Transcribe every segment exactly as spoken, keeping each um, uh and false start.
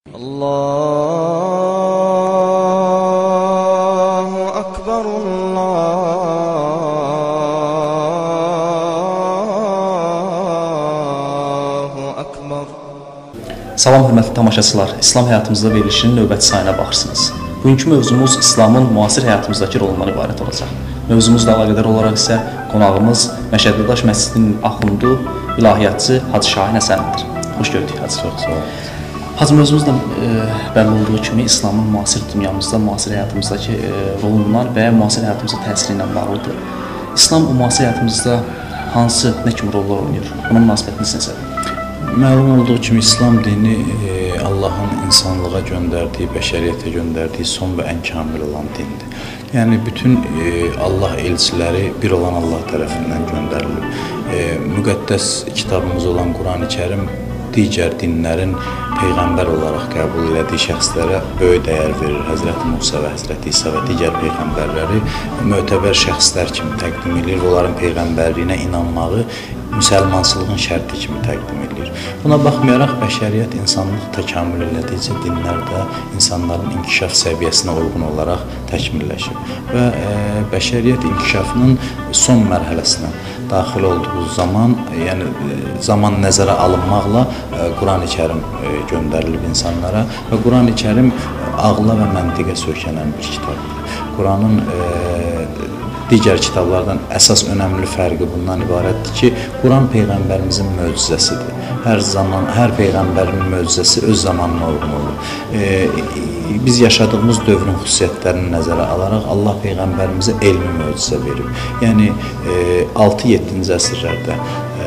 Allahu Akbar, Allahu Akbar. Salam hörmətli tamaşaçılar, İslam həyatımızda verilişinin növbəti sayına baxırsınız. Bugünkü mövzumuz İslamın müasir həyatımızdakı rolundan ibarət olacaq. Mövzumuzla əlaqədar olaraq isə qonağımız Məşədidaş Məscidinin axundu, ilahiyyatçı Hacı Şahin Həsənlidir. Xoş gördük Hacı. Çox sağ olun. Hacı, mövzumuz da e, bəlli olduğu kimi İslamın müasir dünyamızda, müasir həyatımızdakı e, rolundan və ya müasir həyatımıza təsiri ilə bağlıdır. İslam bu müasir həyatımızda hansı, nə kimi rollar oynayır? Bunun münasibətiniz necədir? Məlum olduğu kimi İslam dini e, Allahın insanlığa göndərdiyi, bəşəriyyətə göndərdiyi son və ən kamil olan dindir. Yəni bütün e, Allah elçiləri bir olan Allah tərəfindən göndərilib. E, müqəddəs kitabımız olan Qurani-Kərim digər dinlərin peyğəmbər olaraq qəbul elədiyi şəxslərə böyük dəyər verir. Həzrəti Musa və Həzrəti İsa və digər peyğəmbərləri mötəbər şəxslər kimi təqdim edir. Onların peyğəmbərliyinə inanmağı müsəlmançılığın şərti kimi təqdim edir. Buna baxmayaraq bəşəriyyət insanlıq təkamül elədikcə dinlər də insanların inkişaf səviyyəsinə uyğun olaraq təkmilləşir və e, bəşəriyyət inkişafının son mərhələsinə daxil olduğu zaman, yəni zaman nəzərə alınmaqla e, Qurani-Kərim e, göndərilib insanlara və Qurani-Kərim ağla və məntiqə söykənən bir kitabdır. Quranın e, digər kitablardan əsas önəmli fərqi bundan ibarətdir ki, Quran Peyğəmbərimizin möcüzəsidir. Hər zaman, hər Peyğəmbərin möcüzəsi öz zamanına uyğun olur. E, biz yaşadığımız dövrün xüsusiyyətlərini nəzərə alaraq Allah Peyğəmbərimizə elmi möcüzə verib. Yəni altı yeddinci əsrlərdə e,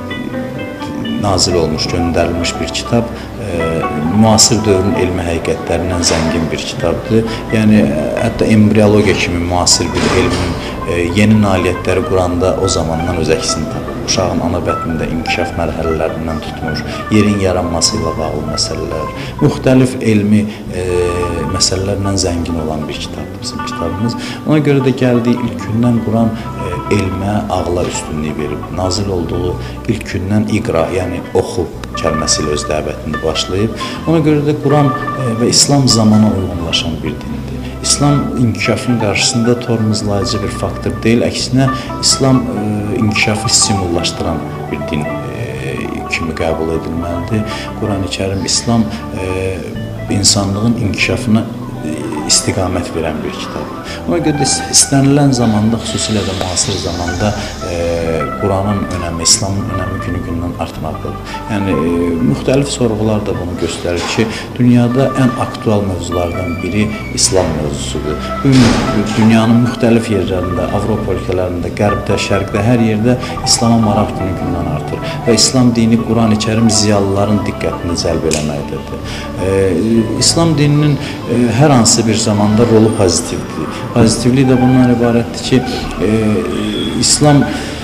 nazil olmuş, göndərilmiş bir kitab, e, müasir dövrün elmi həqiqətlərindən zəngin bir kitabdır. Yəni hətta embriologiya kimi müasir bir elmin e, yeni nailiyyətləri Quranda o zamandan öz əksini tapır. Uşağın ana bətnində inkişaf mərhələlərindən tutmuş, yerin yaranması ilə bağlı məsələlər, müxtəlif elmi e, məsələlərlə zəngin olan bir kitabdır bizim kitabımız. Ona görə də gəldiyi ilk gündən Quran e, elmə, ağla üstünlük verib. Nazil olduğu ilk gündən iqra, yəni oxu kəlməsi ilə öz dəvətini başlayıb. Ona görə də Quran e, və İslam zamana uyğunlaşan bir dindir. İslam inkişafının qarşısında tormozlayıcı bir faktor deyil, əksinə İslam e, inkişafı stimullaşdıran bir din e, kimi qəbul edilməlidir. Qurani-Kərim İslam e, insanlığın inkişafına istiqamət verən bir kitabdır. Ona görə də istənilən zamanda, xüsusilə də müasir zamanda e, Quranın önəmi, İslamın önəmi günü-gündən artmaqdadır. Yəni, e, müxtəlif sorğular da bunu göstərir ki, dünyada ən aktual mövzulardan biri İslam mövzusudur. Bugün dünyanın müxtəlif yerlərində, Avropa ölkələrində, qərbdə, şərqdə, hər yerdə İslama maraq günü-gündən artır və İslam dini Qurani-Kərim ziyalıların diqqətini cəlb eləməkdədir. E, İslam dininin e, hər hansı bir zamanda rolu pozitivdir. Pozitivlik də bundan ibarətdir ki, e, İslam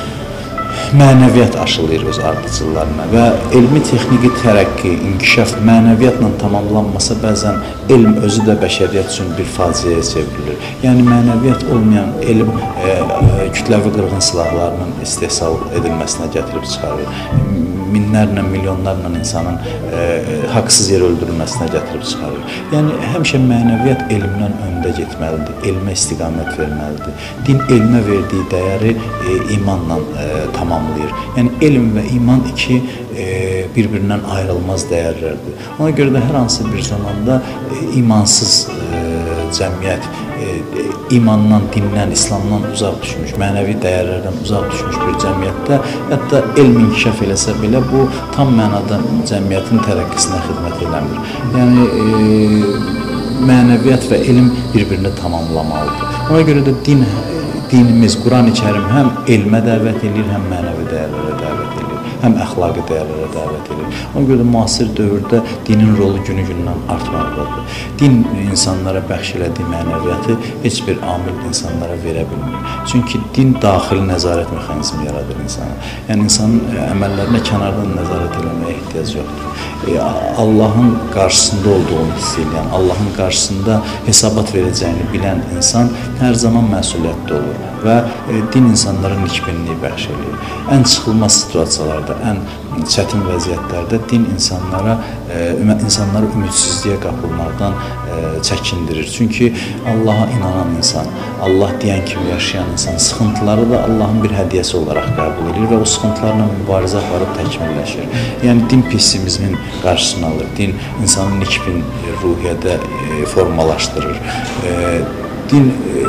mənəviyyat aşılayır öz ardıcıllarına və elmi texniki tərəqqi, inkişaf mənəviyyatla tamamlanmasa bəzən elm özü də bəşəriyyət üçün bir faciəyə çevrilir. Yəni mənəviyyat olmayan elm e, e, kütləvi qırğın silahlarının istehsal edilməsinə gətirib çıxarır. Minlərlə, milyonlarla insanın e, haqsız yer öldürülməsinə gətirib çıxarır. Yəni həmişə mənəviyyat elmdən öndə getməlidir, elmə istiqamət verməlidir. Din elmə verdiyi dəyəri e, imanla e, tamamlayır. Yəni elm və iman iki e, bir-birindən ayrılmaz dəyərlərdir. Ona görə də hər hansı bir zamanda e, imansız e, cəmiyyət, e, imandan, dindən, İslamdan uzaq düşmüş, mənəvi dəyərlərdən uzaq düşmüş bir cəmiyyətdə hətta elm inkişaf eləsə belə bu tam mənada cəmiyyətin tərəqqisinə xidmət eləmir. Yəni e, mənəviyyat və elm bir-birini tamamlamalıdır. Ona görə də din, dinimiz, Qurani-Kərim həm elmə dəvət edir, həm mənəvi dəyərlərə dəvət edir, həm əxlaqi dəyərlərə dəvət edir. Ona görə də müasir dövrdə dinin rolu günü-gündən artmaqdadır. Din insanlara bəxş elədiyi mənəviyyatı heç bir amil insanlara verə bilmir. Çünki din daxili nəzarət mexanizmi yaradır insana. Yəni insanın əməllərinə kənardan nəzarət eləməyə ehtiyac yoxdur. E, Allahın qarşısında olduğunu hiss edən, Allahın qarşısında hesabat verəcəyini bilən insan hər zaman məsuliyyətli olur və e, din insanlara nikbinliyi bəxş edir. Ən çıxılmaz situasiyalarda, ən çətin vəziyyətlərdə din insanlara e, insanları ümidsizliyə qapılmaqdan çəkindirir. Çünki Allaha inanan insan, Allah deyən kimi yaşayan insan sıxıntıları da Allahın bir hədiyyəsi olaraq qəbul edir və o sıxıntılarla mübarizə aparıb təkmilləşir. Yəni din pessimizmin qarşısını alır, din insanın nikbin ruhiyyədə formalaşdırır. Din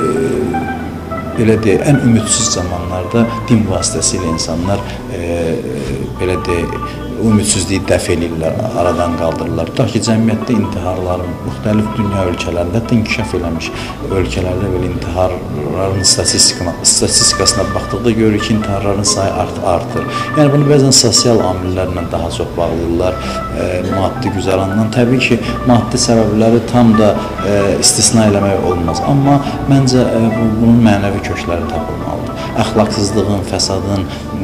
belə deyək, ən ümidsiz zamanlarda din vasitəsilə insanlar belə deyək, ümidsizliyi dəf edirlər, aradan qaldırırlar. Tutaq ki, cəmiyyətdə intiharların müxtəlif dünya ölkələrində, hətta inkişaf eləmiş ölkələrdə belə intiharların statistikasına baxdıqda görürük ki, intiharların sayı artır. Yəni, bunu bəzən sosial amillərlə daha çox bağlayırlar, maddi güzərandan. Təbii ki, maddi səbəbləri tam da istisna eləmək olmaz. Amma məncə bunun mənəvi kökləri tapılmalıdır. Əxlaqsızlığın, fəsadın,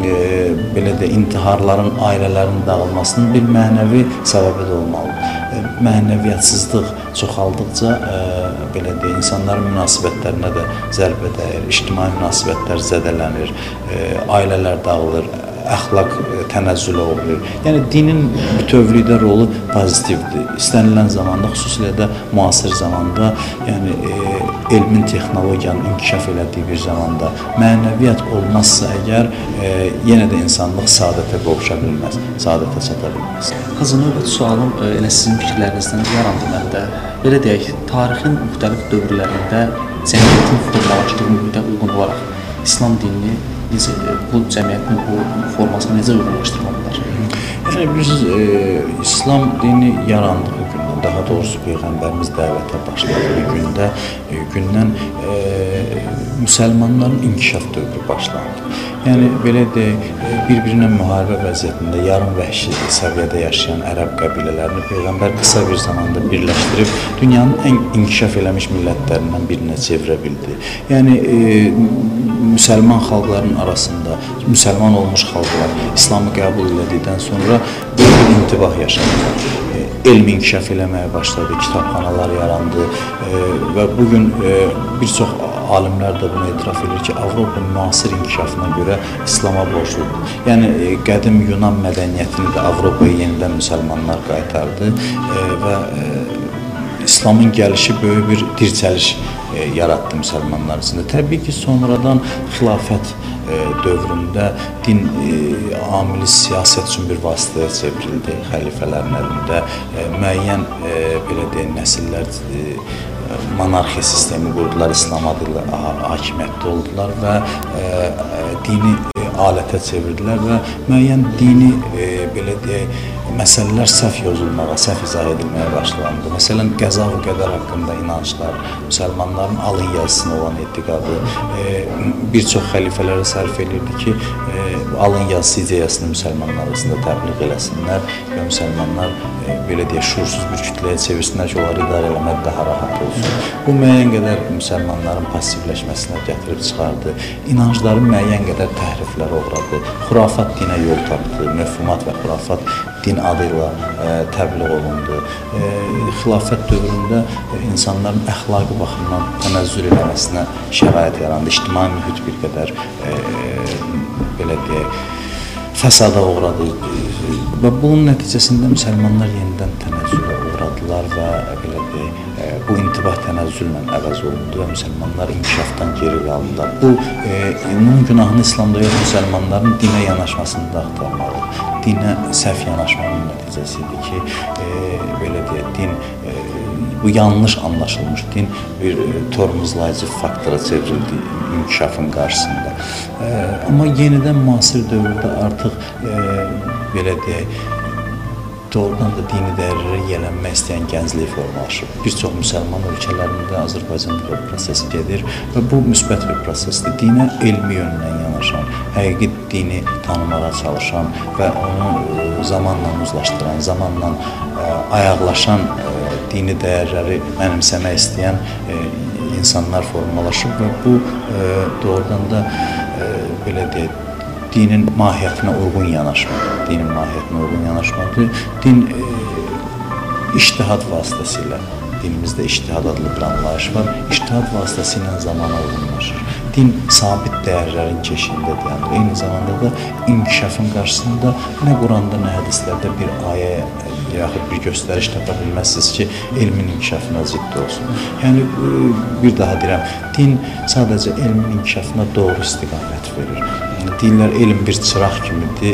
belə də intiharların, ailələrin dağılmasının bir mənəvi səbəbi də olmalıdır. Mənəviyyatsızlıq çoxaldıqca belə deyək, insanların münasibətlərinə də zərbə dəyir, ictimai münasibətlər zədələnir, ailələr dağılır, əxlaq tənəzzülə uğrayır. Yəni, dinin bütövlükdə rolu pozitivdir. İstənilən zamanda, xüsusilə də müasir zamanda, yəni elmin, texnologiyanın inkişaf elədiyi bir zamanda mənəviyyat olmazsa əgər, yenə də insanlıq saadətə qovuşa bilməz, saadətə çata bilməz. Hacı, növbəti sualım elə sizin fikirlərinizdən yarandı məndə. Belə deyək, tarixin müxtəlif dövrlərində cəmiyyətin formalaşdığı mühitə uyğun olaraq İslam dinini necə, bu cəmiyyətin bu formasını necə uyğunlaşdırmalıdır? Yəni, bilirsiniz, e, İslam dini yarandığı gündən, daha doğrusu Peyğəmbərimiz dəvətə başladığı gündə, e, gündən e, müsəlmanların inkişaf dövrü başlandı. Yəni, belə deyək, bir-birinə müharibə vəziyyətində yarım vəhşi səviyyədə yaşayan ərəb qəbilələrini Peyğəmbər qısa bir zamanda birləşdirib dünyanın ən inkişaf eləmiş millətlərindən birinə çevirə bildi. Yəni, e, müsəlman xalqların arasında, müsəlman olmuş xalqlar İslamı qəbul elədikdən sonra böyük bir intibah yaşadılar. Elm inkişaf eləməyə başladı, kitabxanalar yarandı və bugün bir çox alimlər də bunu etiraf edir ki, Avropa müasir inkişafına görə İslama borcludur. Yəni, qədim Yunan mədəniyyətini də Avropaya yenidən müsəlmanlar qaytardı və İslamın gəlişi böyük bir dirçəliş yaratdı müsəlmanlar içində. Təbii ki, sonradan xilafət dövründə din amili siyasət üçün bir vasitəyə çevrildi xəlifələrin əlində. Müəyyən, belə deyək, nəsillər monarxiya sistemi qurdular, İslam adı ilə hakimiyyətdə oldular və dini alətə çevirdilər və müəyyən dini, belə deyək, məsələlər səhv yozulmağa, səhv izah edilməyə başlandı. Məsələn, qəza və qədər haqqında inanclar, müsəlmanların alın yazısına olan etiqadı bir çox xəlifələrə sərf edirdi ki, alın yazısı ideyasını müsəlmanlar arasında təbliğ eləsinlər və müsəlmanlar belə deyək, şuursuz bir kütləyə çevirsinlər ki, onları idarə eləmək daha rahat olsun. Bu, müəyyən qədər müsəlmanların passivləşməsinə gətirib çıxardı. İnancların müəyyən qədər təhriflərə uğradı. Xurafat dinə yol tapdı. Məfhumat və xurafat din adı ilə təbliğ olundu. Xilafət dövründə insanların əxlaqi baxımdan tənəzzül eləməsinə şərait yarandı. İctimai mühit bir qədər, belə deyək, fəsada uğradı və bunun nəticəsində müsəlmanlar yenidən tənəzzülə uğradılar və belə deyək, bu intibah tənəzzüllə əvəz olundu və müsəlmanlar inkişafdan geri qaldılar. Bu, bunun günahını İslamda yox, müsəlmanların dinə yanaşmasını da axtarmalı. Dinə səhv yanaşmanın nəticəsidir ki, belə deyək, din, bu yanlış anlaşılmış din bir tormozlayıcı faktora çevrildi inkişafın qarşısında. Amma yenidən müasir dövrdə artıq, belə deyək, doğrudan da dini dəyərlərə yiyələnmək istəyən gənclik formalaşıb. Bir çox müsəlman ölkələrində Azərbaycanda bu proses gedir və bu müsbət bir prosesdir. Dinə elmi yöndən yanaşan, həqiqi dini tanımağa çalışan və onu zamanla uzlaşdıran, zamanla ayaqlaşan dini dəyərləri mənimsəmək istəyən insanlar formalaşıb və bu doğrudan da belə deyək, dinin mahiyyətinə uyğun yanaşmadır. Dinin mahiyyətinə uyğun yanaşmadır. Din ictihad vasitəsilə, dinimizdə ictihad adlı bir anlayış var. İctihad vasitəsilə zamana uyğunlaşır. din sabit dəyərlərin keşiyindədir. Yəni eyni zamanda da inkişafın qarşısında nə Quranda, nə hədislərdə bir ayə yaxud bir göstəriş tapa bilməzsiniz ki, elmin inkişafına zidd olsun. Yəni bir daha deyirəm, din sadəcə elmin inkişafına doğru istiqamət verir. Deyirlər, elm bir çıraq kimidir,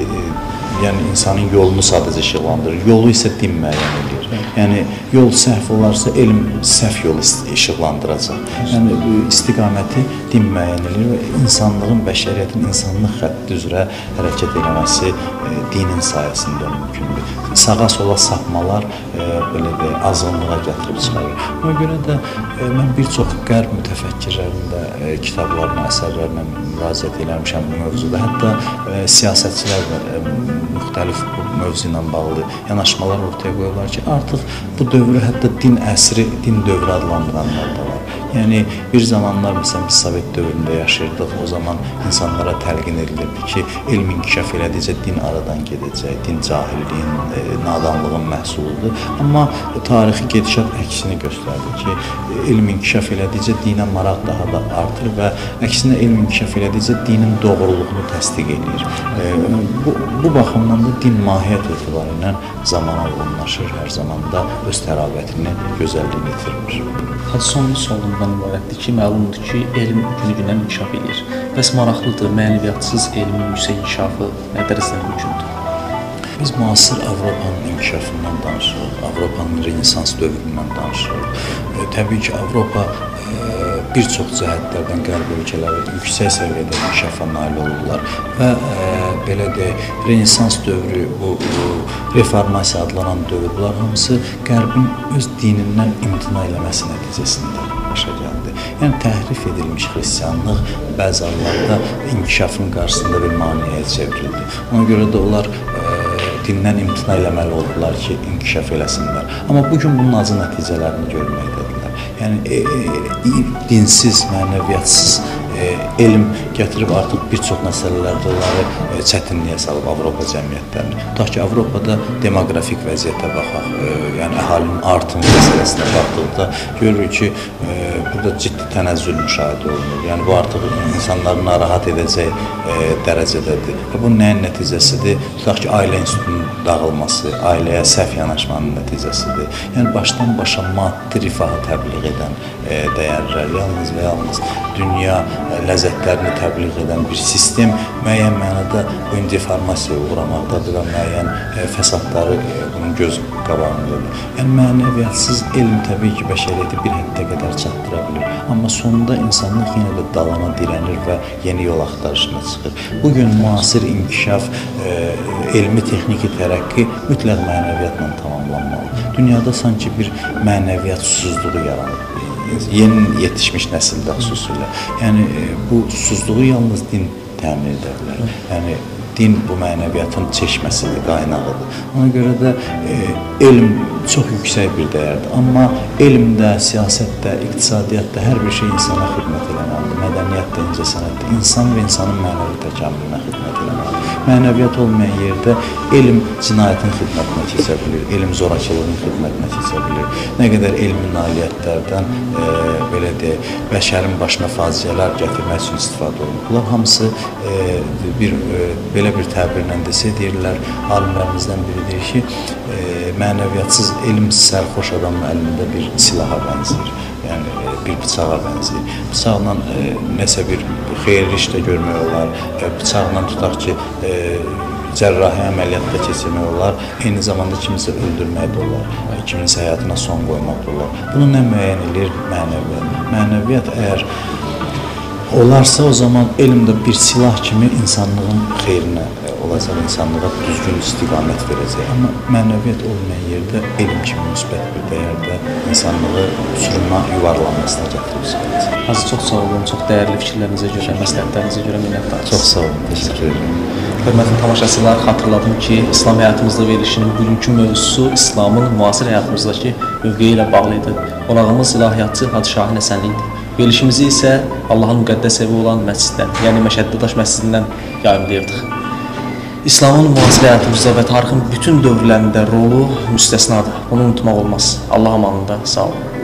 yəni insanın yolunu sadəcə işıqlandırır, yolu isə din müəyyən edir. Yəni yol səhv olarsa, elm səhv yolu işıqlandıracaq. Yəni istiqaməti din müəyyən edir və insanlığın, bəşəriyyətin insanlıq xətti üzrə hərəkət etməsi dinin sayəsində mümkündür. Sağa sola sapmalar e, belə də azğınlığa gətirib çıxarır. Ona görə də e, mən bir çox qərb mütəfəkkirlərinin də e, kitablarına, əsərlərinə müraciət eləmişəm bu mövzuda. Hətta e, siyasətçilər də e, müxtəlif bu mövzu ilə bağlı yanaşmalar ortaya qoyurlar ki, artıq bu dövrü hətta din əsri, din dövrü adlandıranlar da var. Yəni bir zamanlar məsələn biz Sovet dövründə yaşayırdıq. O zaman insanlara təlqin edilirdi ki, elm inkişaf elədikcə din aradan gedəcək, din cahilliyin, e, nadanlığın məhsuludur. Amma tarixi gedişat əksini göstərdi ki, elm inkişaf elədikcə dinə maraq daha da artır və əksinə elm inkişaf elədikcə dinin doğruluğunu təsdiq edir. E, bu, bu baxımdan da din mahiyyət etibarı ilə zamana uyğunlaşır, hər zaman da öz təravətini, gözəlliyini itirmir. Hadi sonlu sonundan ibarətdir ki, məlumdur ki, elm günü-gündən inkişaf edir. Bəs maraqlıdır, mənəviyyatsız elmin yüksək inkişafı nə dərəcədə mümkündür? Biz müasir Avropanın inkişafından danışırıq, Avropanın Renesans dövründən danışırıq. E, təbii ki, Avropa e, bir çox cəhətlərdən qərb ölkələri yüksək səviyyədə inkişafa nail olurlar və e, belə deyək, Renesans dövrü, bu, bu reformasiya adlanan dövr, bunlar hamısı qərbin öz dinindən imtina eləməsi nəticəsində başa gəldi. Yəni təhrif edilmiş xristianlıq bəzi hallarda inkişafın qarşısında bir maneəyə çevrildi. Ona görə də onlar e, dindən imtina eləməli oldular ki, inkişaf eləsinlər. Amma bugün bunun acı nəticələrini görməkdədirlər. Yəni e, e, dinsiz, mənəviyyatsız e, elm gətirib artıq bir çox məsələlərdə onları e, çətinliyə salıb Avropa cəmiyyətlərini. Tutaq ki, Avropada demoqrafik vəziyyətə baxaq, e, yəni əhalinin artımı məsələsinə baxdıqda görürük ki, e, burada ciddi tənəzzül müşahidə olunur. Yəni bu artıq insanları narahat edəcək e, dərəcədədir. Və bu nəyin nəticəsidir? Tutaq ki, ailə institutunun dağılması, ailəyə səhv yanaşmanın nəticəsidir. Yəni başdan başa maddi rifahı təbliğ edən e, dəyərlər, yalnız və yalnız dünya e, ləzzətlərini təbliğ edən bir sistem müəyyən mənada bu gün deformasiyaya uğramaqdadır və müəyyən e, fəsadları e, bunun göz qabağındadır. Yəni mənəviyyatsız elm təbii ki, bəşəriyyəti bir həddə qədər çatdıra bilir. Amma sonunda insanlıq yenə də dalana dirənir və yeni yol axtarışına çıxır. Bugün müasir inkişaf, e, elmi texniki tərəqqi mütləq mənəviyyatla tamamlanmalı. Dünyada sanki bir mənəviyyat susuzluğu yaranır. Yeni yetişmiş nəsildə xüsusilə. Yəni bu susuzluğu yalnız din təmin edə bilər. Yəni din bu mənəviyyatın çeşməsidir, qaynağıdır. Ona görə də e, elm çox yüksək bir dəyərdir. Amma elmdə, siyasətdə, iqtisadiyyatda hər bir şey insana xidmət eləməlidir. Mədəniyyətdə, incəsənətdə insan və insanın mənəvi təkamülünə xidmət eləməlidir. Mənəviyyat olmayan yerdə elm cinayətin xidmətinə keçə bilir, elm zorakılığın xidmətinə keçə bilir. Nə qədər elmi nailiyyətlərdən e, belə deyək, bəşərin başına faciələr gətirmək üçün istifadə olunur. Bunlar hamısı e, bir e, belə bir təbirlə desə deyirlər, alimlərimizdən biri deyir ki, e, mənəviyyatsız elm sərxoş adamın əlində bir silaha bənzəyir. Yəni e, bir bıçağa bənzəyir. Bıçaqla e, nəsə bir xeyirli işdə görmək olar, e, bıçaqla tutaq ki, e, cərrahi əməliyyatda keçirmək olar, eyni zamanda kimisə öldürmək də olar, kiminsə həyatına son qoymaq da olar. Bunu nə müəyyən edir? Mənəviyyat. Mənəviyyat əgər olarsa, o zaman elm də bir silah kimi insanlığın xeyrinə olacaq, insanlığa düzgün istiqamət verəcək. Amma mənəviyyat olmayan yerdə elm kimi müsbət bir dəyərdə insanlığı sürünmə yuvarlanmasına gətirib çıxaracaq. Azı çox sağ olun, çox dəyərli fikirlərinizə görə, məsləhətlərinizə görə minnətdarıq. Çox sağ olun, təşəkkür edirəm. Hörmətli tamaşaçılar, xatırladım ki, İslam həyatımızda verilişinin bugünkü mövzusu İslamın müasir həyatımızdakı mövqeyi ilə bağlı idi. Qonağımız ilahiyyatçı Hacı Şahin Həsənli idi. Verilişimizi isə Allahın müqəddəs evi olan məsciddən, yəni Məşəddi Daş məscidindən yayımlayırdıq. İslamın müasir həyatımızda və tarixin bütün dövrlərində rolu müstəsnadır. Bunu unutmaq olmaz. Allah amanında sağ olun.